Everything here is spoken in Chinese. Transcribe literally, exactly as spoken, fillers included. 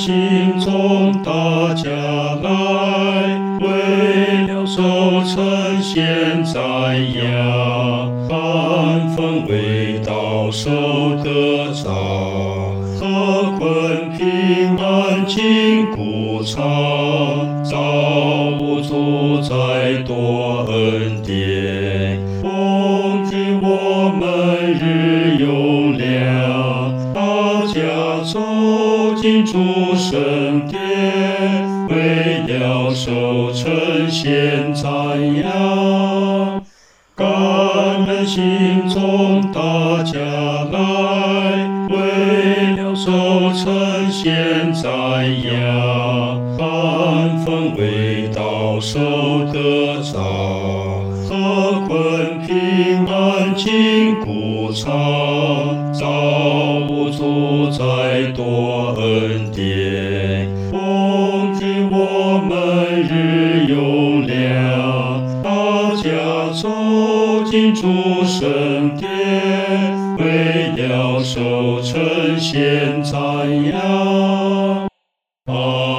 心中大家来，为了守成献宰羊，安分为道受得着，何困平安经谷场，造物主宰多恩典，供给我们日用粮，大家走进主圣殿，为了守成献宰羊，感恩心中大家来，为了守成献宰羊，安分为道受得着，何困平安经谷场，造物主宰多恩典，供给我们日用粮，大家走进主圣殿，为了守成献宰羊。